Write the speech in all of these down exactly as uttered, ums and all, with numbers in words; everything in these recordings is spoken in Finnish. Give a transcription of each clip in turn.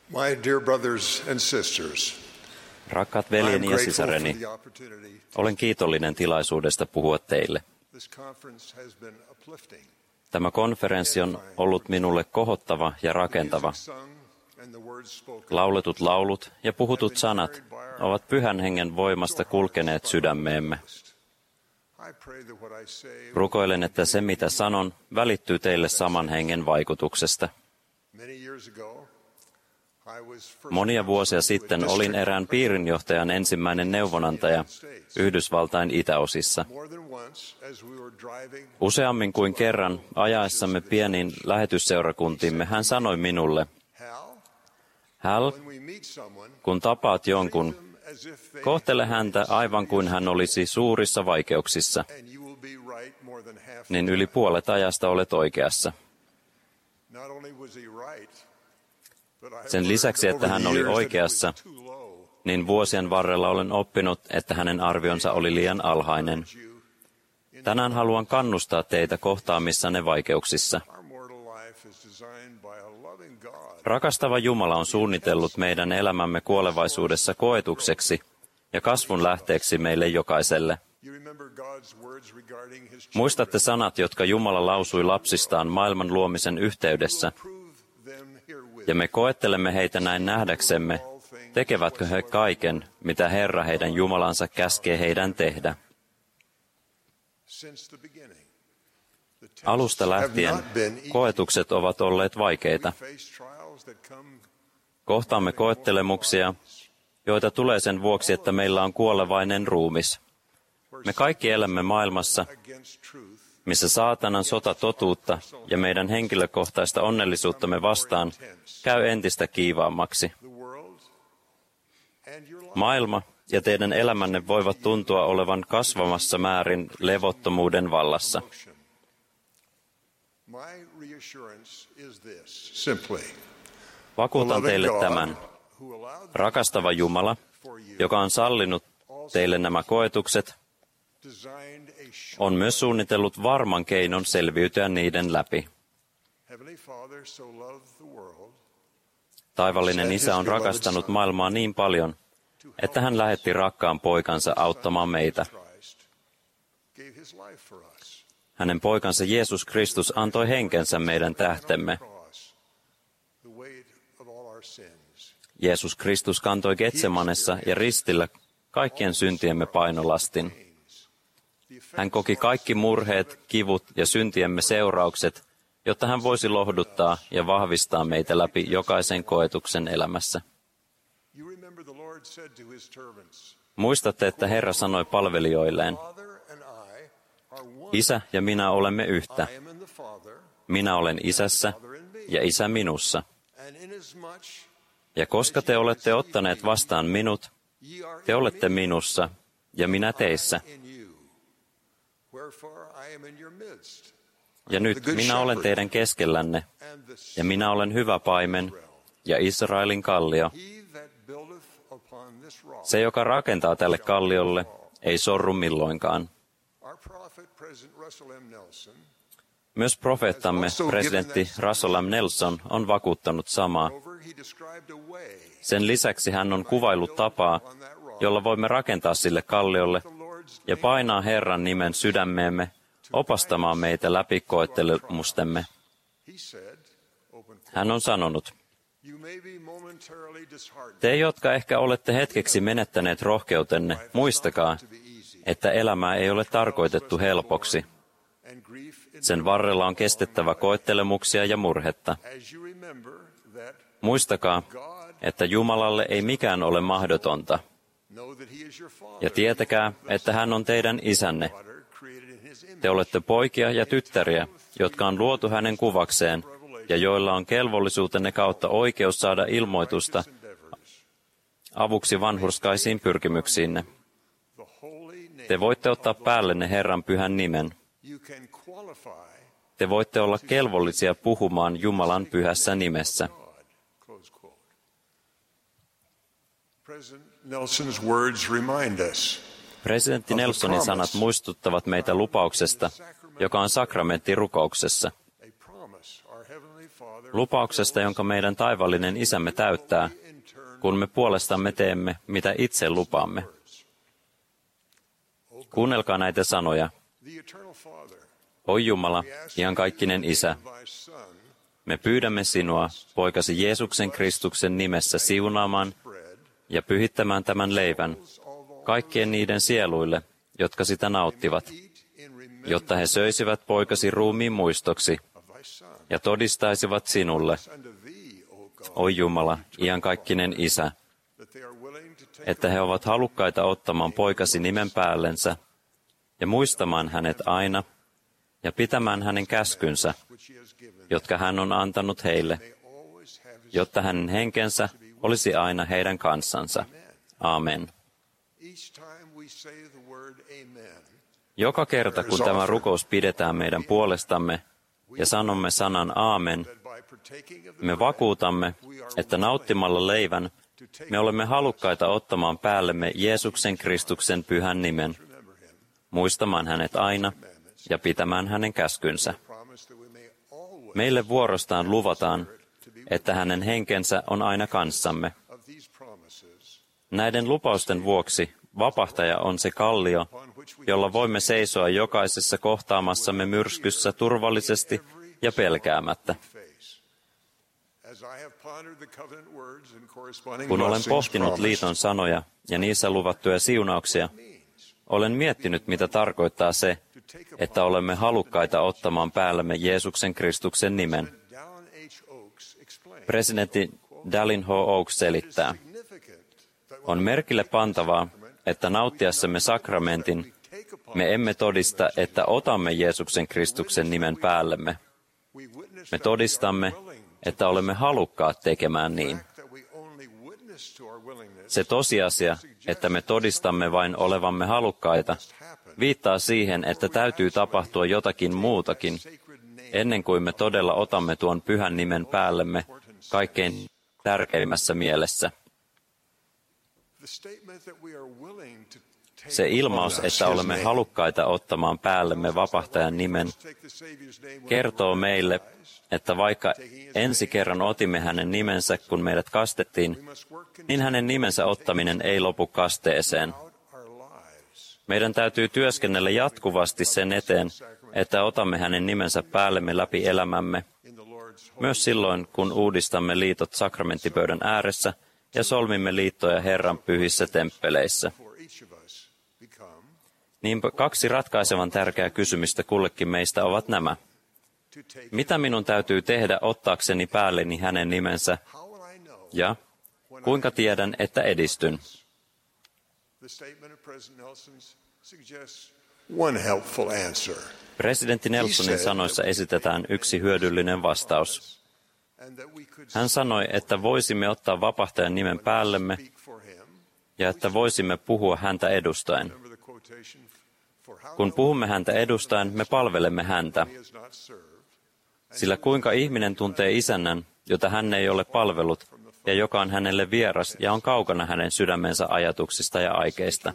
My dear brothers and sisters, Rakkaat veljeni ja sisareni, olen kiitollinen tilaisuudesta puhua teille. Tämä konferenssi on ollut minulle kohottava ja rakentava. Lauletut laulut ja puhutut sanat ovat Pyhän Hengen voimasta kulkeneet sydämeemme. Rukoilen, että se mitä sanon välittyy teille saman hengen vaikutuksesta. Monia vuosia sitten olin erään piirinjohtajan ensimmäinen neuvonantaja Yhdysvaltain itäosissa. Useammin kuin kerran ajaessamme pieniin lähetysseurakuntiimme hän sanoi minulle, Hal, kun tapaat jonkun, kohtele häntä aivan kuin hän olisi suurissa vaikeuksissa, niin yli puolet ajasta olet oikeassa. Sen lisäksi, että hän oli oikeassa, niin vuosien varrella olen oppinut, että hänen arvionsa oli liian alhainen. Tänään haluan kannustaa teitä kohtaamissanne vaikeuksissa. Rakastava Jumala on suunnitellut meidän elämämme kuolevaisuudessa koetukseksi ja kasvun lähteeksi meille jokaiselle. Muistatte sanat, jotka Jumala lausui lapsistaan maailman luomisen yhteydessä, ja me koettelemme heitä näin nähdäksemme, tekevätkö he kaiken, mitä Herra heidän Jumalansa käskee heidän tehdä. Alusta lähtien koetukset ovat olleet vaikeita. Kohtaamme koettelemuksia, joita tulee sen vuoksi, että meillä on kuolevainen ruumis. Me kaikki elämme maailmassa, missä saatanan sota totuutta ja meidän henkilökohtaista onnellisuuttamme vastaan käy entistä kiivaammaksi. Maailma ja teidän elämänne voivat tuntua olevan kasvamassa määrin levottomuuden vallassa. Vakuutan teille tämän. Rakastava Jumala, joka on sallinut teille nämä koetukset, on myös suunnitellut varman keinon selviytyä niiden läpi. Taivallinen Isä on rakastanut maailmaa niin paljon, että hän lähetti rakkaan poikansa auttamaan meitä. Hänen poikansa Jeesus Kristus antoi henkensä meidän tähtemme. Jeesus Kristus kantoi Getsemanessa ja ristillä kaikkien syntiemme painolastin. Hän koki kaikki murheet, kivut ja syntiemme seuraukset, jotta hän voisi lohduttaa ja vahvistaa meitä läpi jokaisen koetuksen elämässä. Muistatte, että Herra sanoi palvelijoilleen, Isä ja minä olemme yhtä. Minä olen Isässä ja Isä minussa. Ja koska te olette ottaneet vastaan minut, te olette minussa ja minä teissä. Ja nyt minä olen teidän keskellänne, ja minä olen hyvä paimen ja Israelin kallio. Se, joka rakentaa tälle kalliolle, ei sorru milloinkaan. Myös profeettamme, presidentti Russell M. Nelson, on vakuuttanut samaa. Sen lisäksi hän on kuvaillut tapaa, jolla voimme rakentaa sille kalliolle ja painaa Herran nimen sydämeemme, opastamaan meitä läpi koettelemustemme. Hän on sanonut, te, jotka ehkä olette hetkeksi menettäneet rohkeutenne, muistakaa, että elämää ei ole tarkoitettu helpoksi. Sen varrella on kestettävä koettelemuksia ja murhetta. Muistakaa, että Jumalalle ei mikään ole mahdotonta. Ja tietäkää, että hän on teidän isänne. Te olette poikia ja tyttäriä, jotka on luotu hänen kuvakseen ja joilla on kelvollisuutenne kautta oikeus saada ilmoitusta avuksi vanhurskaisiin pyrkimyksiinne. Te voitte ottaa päällenne Herran pyhän nimen. Te voitte olla kelvollisia puhumaan Jumalan pyhässä nimessä. Presidentti Nelsonin sanat muistuttavat meitä lupauksesta, joka on sakramentti rukouksessa. lupauksesta, jonka meidän taivallinen isämme täyttää, kun me puolestamme teemme, mitä itse lupaamme. Kuunnelkaa näitä sanoja. Oi Jumala, iankaikkinen Isä, me pyydämme sinua, poikasi Jeesuksen Kristuksen nimessä siunaamaan ja pyhittämään tämän leivän kaikkien niiden sieluille, jotka sitä nauttivat, jotta he söisivät poikasi ruumiin muistoksi ja todistaisivat sinulle, oi Jumala, iankaikkinen Isä, että he ovat halukkaita ottamaan poikasi nimen päällensä ja muistamaan hänet aina ja pitämään hänen käskynsä, jotka hän on antanut heille, jotta hänen henkensä olisi aina heidän kanssansa. Amen. Joka kerta, kun tämä rukous pidetään meidän puolestamme ja sanomme sanan aamen, me vakuutamme, että nauttimalla leivän me olemme halukkaita ottamaan päällemme Jeesuksen Kristuksen pyhän nimen, muistamaan hänet aina ja pitämään hänen käskynsä. Meille vuorostaan luvataan, että hänen henkensä on aina kanssamme. Näiden lupausten vuoksi vapahtaja on se kallio, jolla voimme seisoa jokaisessa kohtaamassamme myrskyssä turvallisesti ja pelkäämättä. Kun olen pohtinut liiton sanoja ja niissä luvattuja siunauksia, olen miettinyt, mitä tarkoittaa se, että olemme halukkaita ottamaan päällemme Jeesuksen Kristuksen nimen. Presidentti Dallin H. Oaks selittää, on merkille pantavaa, että nauttiassamme sakramentin me emme todista, että otamme Jeesuksen Kristuksen nimen päällemme. Me todistamme, että olemme halukkaat tekemään niin. Se tosiasia, että me todistamme vain olevamme halukkaita, viittaa siihen, että täytyy tapahtua jotakin muutakin, ennen kuin me todella otamme tuon pyhän nimen päällemme kaikkein tärkeimmässä mielessä. Se ilmaus, että olemme halukkaita ottamaan päällemme vapahtajan nimen, kertoo meille, että vaikka ensi kerran otimme hänen nimensä, kun meidät kastettiin, niin hänen nimensä ottaminen ei lopu kasteeseen. Meidän täytyy työskennellä jatkuvasti sen eteen, että otamme hänen nimensä päällemme läpi elämämme, myös silloin, kun uudistamme liitot sakramenttipöydän ääressä ja solmimme liittoja Herran pyhissä temppeleissä. Niinpä kaksi ratkaisevan tärkeää kysymystä kullekin meistä ovat nämä. Mitä minun täytyy tehdä ottaakseni päälleni hänen nimensä? Ja kuinka tiedän, että edistyn? Presidentti Nelsonin sanoissa esitetään yksi hyödyllinen vastaus. Hän sanoi, että voisimme ottaa vapahtajan nimen päällemme ja että voisimme puhua häntä edustaen. Kun puhumme häntä edustaen, me palvelemme häntä. Sillä kuinka ihminen tuntee isännän, jota hän ei ole palvellut, ja joka on hänelle vieras ja on kaukana hänen sydämensä ajatuksista ja aikeista.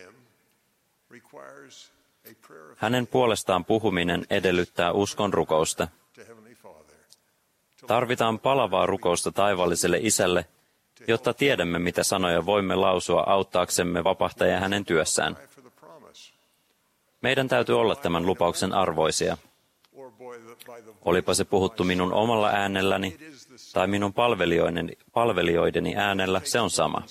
Hänen puolestaan puhuminen edellyttää uskon rukousta. Tarvitaan palavaa rukousta taivaalliselle isälle, jotta tiedämme, mitä sanoja voimme lausua auttaaksemme vapahtajaa hänen työssään. Meidän täytyy olla tämän lupauksen arvoisia. Olipa se puhuttu minun omalla äänelläni tai minun palvelijoideni, palvelijoideni äänellä, se on sama.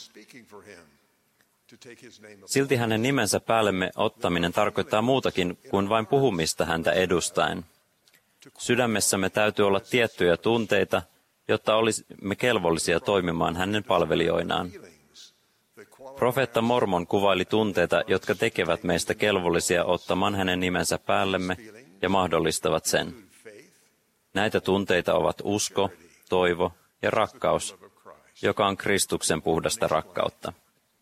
Silti hänen nimensä päällemme ottaminen tarkoittaa muutakin kuin vain puhumista häntä edustaen. Sydämessämme täytyy olla tiettyjä tunteita, jotta olisimme kelvollisia toimimaan hänen palvelijoinaan. Profeetta Mormon kuvaili tunteita, jotka tekevät meistä kelvollisia ottamaan hänen nimensä päällemme ja mahdollistavat sen. Näitä tunteita ovat usko, toivo ja rakkaus, joka on Kristuksen puhdasta rakkautta.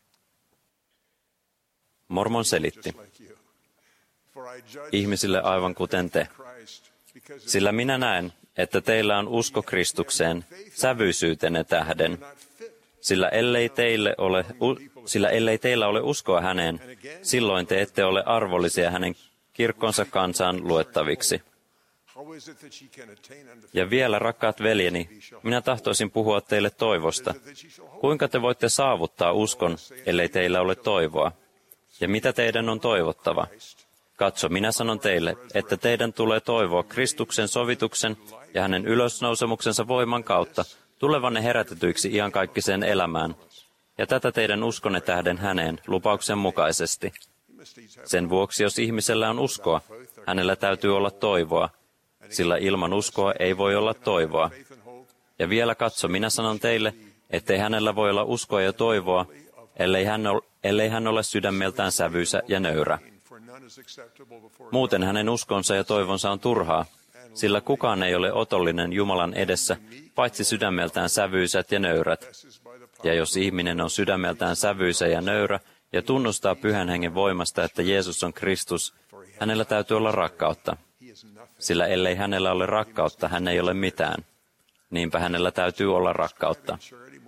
Mormon selitti, ihmisille aivan kuten te, sillä minä näen, että teillä on usko Kristukseen sävyisyytenne tähden, sillä ellei, teille ole, sillä ellei teillä ole uskoa häneen, silloin te ette ole arvollisia hänen kirkkonsa kansaan luettaviksi. Ja vielä, rakkaat veljeni, minä tahtoisin puhua teille toivosta. Kuinka te voitte saavuttaa uskon, ellei teillä ole toivoa? Ja mitä teidän on toivottava? Katso, minä sanon teille, että teidän tulee toivoa Kristuksen sovituksen ja hänen ylösnousemuksensa voiman kautta, tulevanne herätetyiksi iankaikkiseen elämään. Ja tätä teidän uskonne tähden häneen lupauksen mukaisesti. Sen vuoksi, jos ihmisellä on uskoa, hänellä täytyy olla toivoa, sillä ilman uskoa ei voi olla toivoa. Ja vielä katso, minä sanon teille, ettei hänellä voi olla uskoa ja toivoa, ellei hän ole, ellei hän ole sydämeltään sävyisä ja nöyrä. Muuten hänen uskonsa ja toivonsa on turhaa, sillä kukaan ei ole otollinen Jumalan edessä, paitsi sydämeltään sävyisät ja nöyrät. Ja jos ihminen on sydämeltään sävyisä ja nöyrä ja tunnustaa Pyhän Hengen voimasta, että Jeesus on Kristus, hänellä täytyy olla rakkautta. Sillä ellei hänellä ole rakkautta, hän ei ole mitään. Niinpä hänellä täytyy olla rakkautta.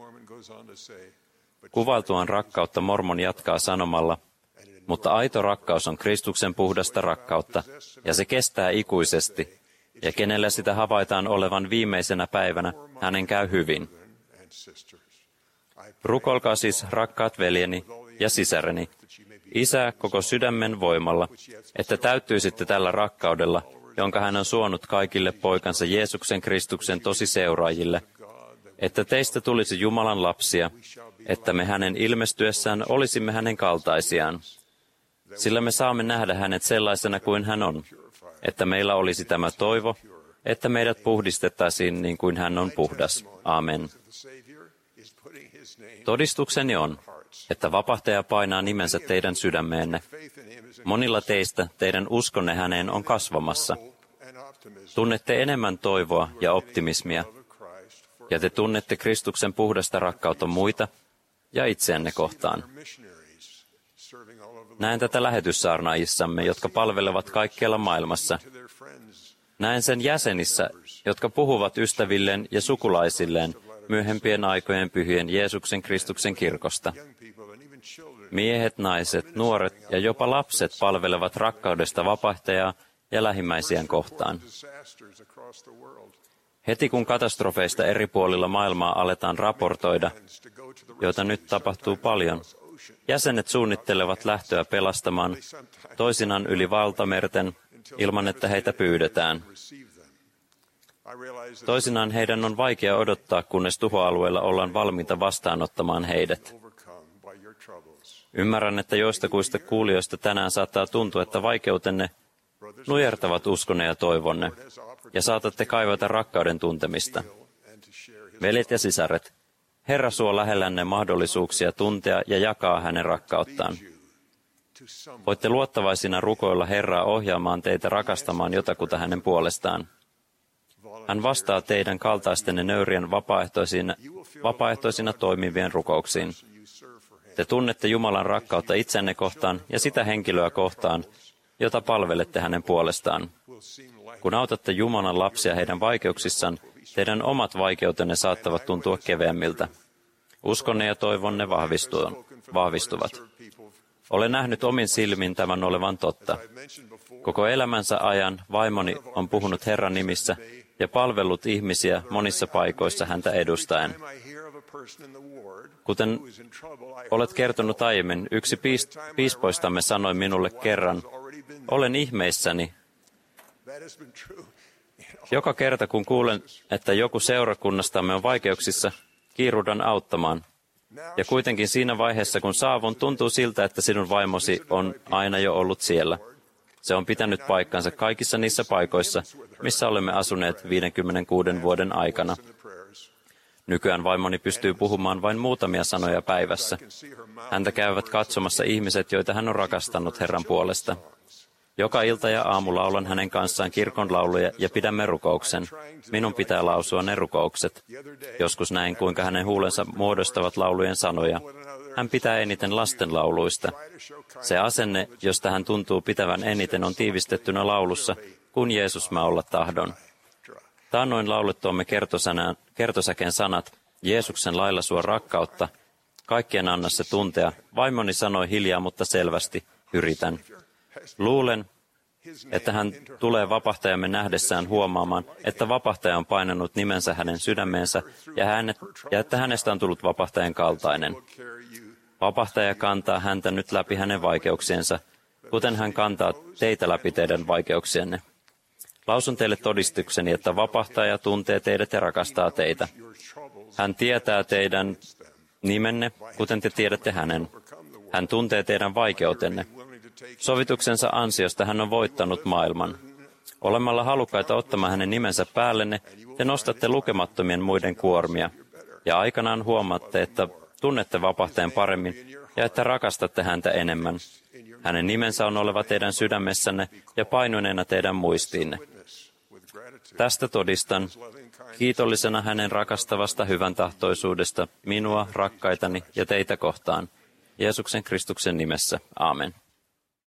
Kuvailtuaan rakkautta Mormon jatkaa sanomalla, mutta aito rakkaus on Kristuksen puhdasta rakkautta, ja se kestää ikuisesti, ja kenellä sitä havaitaan olevan viimeisenä päivänä, hänen käy hyvin. Rukoilkaa siis, rakkaat veljeni ja sisareni, Isää koko sydämen voimalla, että täyttyisitte tällä rakkaudella, jonka hän on suonut kaikille poikansa Jeesuksen Kristuksen tosiseuraajille, että teistä tulisi Jumalan lapsia, että me hänen ilmestyessään olisimme hänen kaltaisiaan. Sillä me saamme nähdä hänet sellaisena kuin hän on, että meillä olisi tämä toivo, että meidät puhdistettaisiin niin kuin hän on puhdas. Amen. Todistukseni on, että vapahtaja painaa nimensä teidän sydämeenne. Monilla teistä teidän uskonne häneen on kasvamassa. Tunnette enemmän toivoa ja optimismia, ja te tunnette Kristuksen puhdasta rakkautta muita ja itseänne kohtaan. Näen tätä lähetyssaarnaajissamme, jotka palvelevat kaikkialla maailmassa. Näen sen jäsenissä, jotka puhuvat ystävilleen ja sukulaisilleen myöhempien aikojen pyhien Jeesuksen Kristuksen kirkosta. Miehet, naiset, nuoret ja jopa lapset palvelevat rakkaudesta vapahtajaa ja lähimmäisiään kohtaan. Heti kun katastrofeista eri puolilla maailmaa aletaan raportoida, joita nyt tapahtuu paljon, jäsenet suunnittelevat lähtöä pelastamaan toisinaan yli valtamerten ilman, että heitä pyydetään. Toisinaan heidän on vaikea odottaa, kunnes tuhoalueella ollaan valmiita vastaanottamaan heidät. Ymmärrän, että joistakuista kuulijoista tänään saattaa tuntua, että vaikeutenne nujertavat uskonne ja toivonne, ja saatatte kaivata rakkauden tuntemista. Veljet ja sisaret, Herra suo lähellänne mahdollisuuksia tuntea ja jakaa hänen rakkauttaan. Voitte luottavaisina rukoilla Herraa ohjaamaan teitä rakastamaan jotakuta hänen puolestaan. Hän vastaa teidän kaltaistenne nöyrien vapaaehtoisina, vapaaehtoisina toimivien rukouksiin. Te tunnette Jumalan rakkautta itsenne kohtaan ja sitä henkilöä kohtaan, jota palvelette hänen puolestaan. Kun autatte Jumalan lapsia heidän vaikeuksissaan, teidän omat vaikeutenne saattavat tuntua keveämmiltä. Uskonne ja toivonne vahvistuvat. Olen nähnyt omin silmin tämän olevan totta. Koko elämänsä ajan vaimoni on puhunut Herran nimissä ja palvellut ihmisiä monissa paikoissa häntä edustaen. Kuten olet kertonut aiemmin, yksi piis- piispoistamme sanoi minulle kerran, olen ihmeissäni. Joka kerta kun kuulen, että joku seurakunnastamme on vaikeuksissa, kiiruhdan auttamaan. Ja kuitenkin siinä vaiheessa, kun saavun, tuntuu siltä, että sinun vaimosi on aina jo ollut siellä. Se on pitänyt paikkansa kaikissa niissä paikoissa, missä olemme asuneet viidenkymmenenkuuden vuoden aikana. Nykyään vaimoni pystyy puhumaan vain muutamia sanoja päivässä. Häntä käyvät katsomassa ihmiset, joita hän on rakastanut Herran puolesta. Joka ilta ja aamu laulan hänen kanssaan kirkon lauluja ja pidämme rukouksen. Minun pitää lausua ne rukoukset. Joskus näin, kuinka hänen huulensa muodostavat laulujen sanoja. Hän pitää eniten lastenlauluista. Se asenne, josta hän tuntuu pitävän eniten, on tiivistettynä laulussa, kun Jeesus mä olla tahdon. Taannoin laulettuamme kertosäken sanat, Jeesuksen lailla suo rakkautta, kaikkien anna se tuntea. Vaimoni sanoi hiljaa, mutta selvästi, yritän. Luulen, että hän tulee vapahtajamme nähdessään huomaamaan, että vapahtaja on painanut nimensä hänen sydämeensä ja, hänet, ja että hänestä on tullut vapahtajan kaltainen. Vapahtaja kantaa häntä nyt läpi hänen vaikeuksiensa, kuten hän kantaa teitä läpi teidän vaikeuksienne. Lausun teille todistukseni, että vapahtaja tuntee teidät ja rakastaa teitä. Hän tietää teidän nimenne, kuten te tiedätte hänen. Hän tuntee teidän vaikeutenne. Sovituksensa ansiosta hän on voittanut maailman. Olemalla halukkaita ottamaan hänen nimensä päällenne, te nostatte lukemattomien muiden kuormia. Ja aikanaan huomaatte, että tunnette vapahtajan paremmin ja että rakastatte häntä enemmän. Hänen nimensä on oleva teidän sydämessänne ja painuneena teidän muistiinne. Tästä todistan, kiitollisena hänen rakastavasta hyvän tahtoisuudesta, minua, rakkaitani ja teitä kohtaan. Jeesuksen Kristuksen nimessä. Aamen.